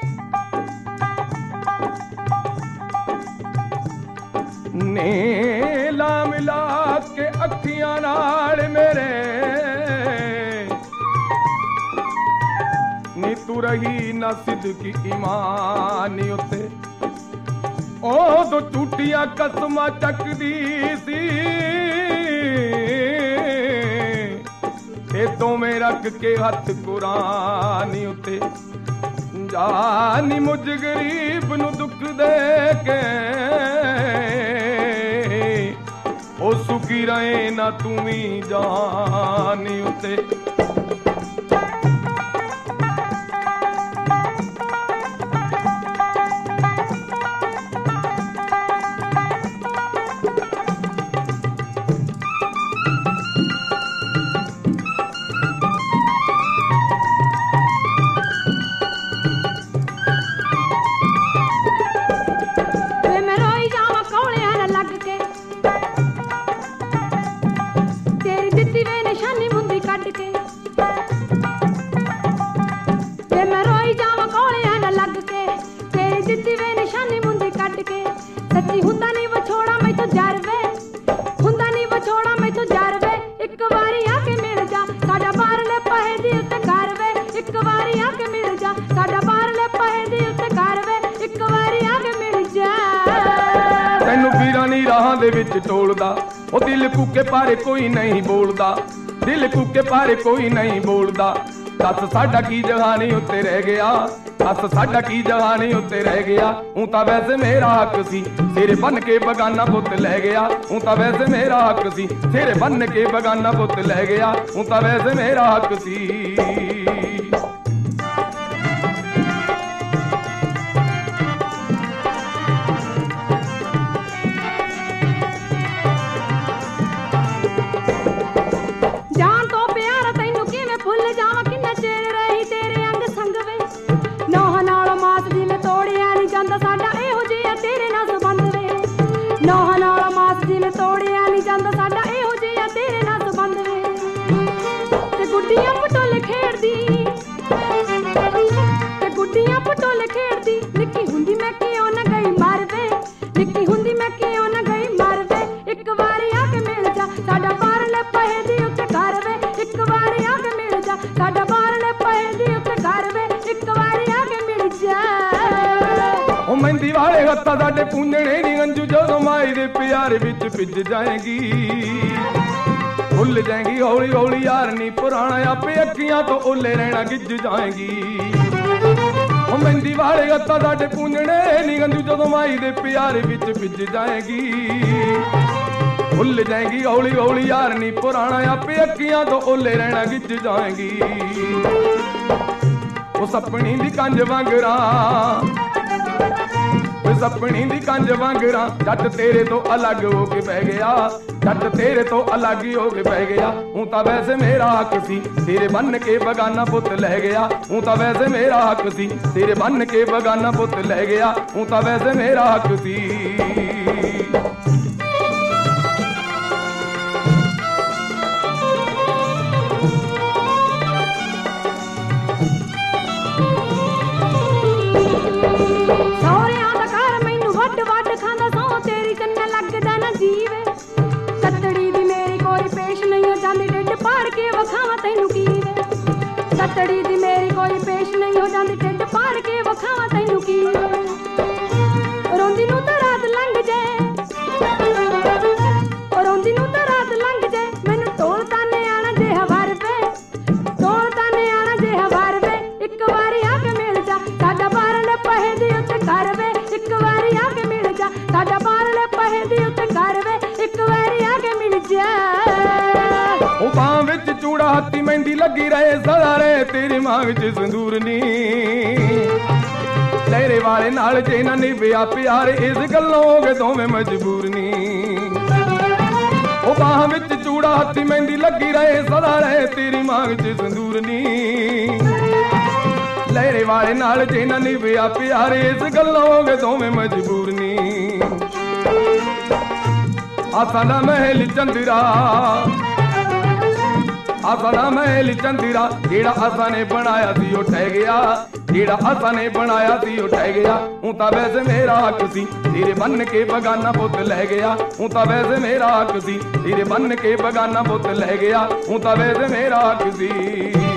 नीला मिला के अखियां नाल मेरे नी तू रही ना सिद्दकी ईमानी उत्ते ओ दो झूठियां कसमां चकदी सी ए दोवें रख के हथ कुरानी उत्ते जानी मुझ गरीब नू दुख दे के ओ सुखी रहे ना तू भी जानी उत्ते टोलदा ओ दिल कूके पारे कोई नहीं बोलदा दिल कूके पारे कोई नहीं बोलदा दस साडा की जहानी उत्ते रह गया दस साडा की जहानी उत्ते रह गया हूं तां वैसे मेरा हक सी सिर बन के बगाना पुत लै गया हूं तां वैसे मेरा हक सी सिर बन के बगाना पुत लै गया हूं तां वैसे मेरा हक सी साडे पूंजने नी अंजू जो माई दे प्यार विच भिज जाएगी भुल जाएगी हौली हौली यार नी पुराना आपे अखियां तो ओले रहना गिज जाएगी मेहंदी वाले हत्था साडे पूंजने नी अंजू जो माई दे प्यार विच भिज जाएगी भुल जाएगी हौली हौली यार नी पुराना आपे अखियां तो ओले रहना गिज जाएगी वो सपनी दी कंज वांगरा सपनी दी कंज वांगरा जट तेरे तो अलग हो के बह गया जट तेरे तो अलग ही हो के बह गया हूं तां वैसे मेरा हक सी तेरे बन के बगाना पुत लै गया हूं तां वैसे मेरा हक सी तेरे बन के बगाना पुत लै गया हूं तां वैसे मेरा हक सी तड़ी दी मेरी कोई पेश नहीं हो जाती ढिड फाड़ के वखावा तैनू की रोंदी नू तां रात लंघ जाए रोंदी नू तां रात लंघ जाए मैनू तोल ताने आना जे हवार पे तोल ताने आना जे हवार पे एक बारी आके मिल जा साडा बारले पहे दी उत्ते घर वे एक बारी आके मिल जा साडा बारले पहे दी उत्ते घर वे एक बारी आके मिल जा ओ बां विच चूड़ा हत्ती मेहंदी लगी रहे सदा रहे तेरी मां विच संदूर नी तेरे वाले नाल जे ना निभया प्यार इस गल्लों हो गए दोवें मजबूर नी ओ बां विच चूड़ा हत्ती मेहंदी लगी रहे सदा रहे तेरी मां विच संदूर नी लहरे वाले नाल जे ना निभया प्यार इस गल्लों हो गए दोवें मजबूर नी आ साडा महल चंदरा ਆਸਾ ਮਹਿਲ ਚੰਦਰਾ ਜਿਹੜਾ ਆਸਾ ਨੇ ਬਣਾਇਆ ਸੀ ਉਹ ਟਹਿ ਗਿਆ, ਜਿਹੜਾ ਆਸਾ ਨੇ ਬਣਾਇਆ ਸੀ ਉਹ ਟਹਿ ਗਿਆ। ਹੂੰ ਤਾਂ ਵੈਸੇ ਮੇਰਾ ਹੱਕ ਸੀ ਤੇਰੇ ਬੰਨ ਕੇ ਬਗਾਨਾ ਪੁੱਤ ਲੈ ਗਿਆ, ਹੂੰ ਤਾਂ ਵੈਸੇ ਮੇਰਾ ਹੱਕ ਸੀ ਤੇਰੇ ਬੰਨ ਕੇ ਬਗਾਨਾ ਪੁੱਤ ਲੈ ਗਿਆ, ਹੂੰ ਤਾਂ ਵੈਸੇ ਮੇਰਾ ਹੱਕ ਸੀ।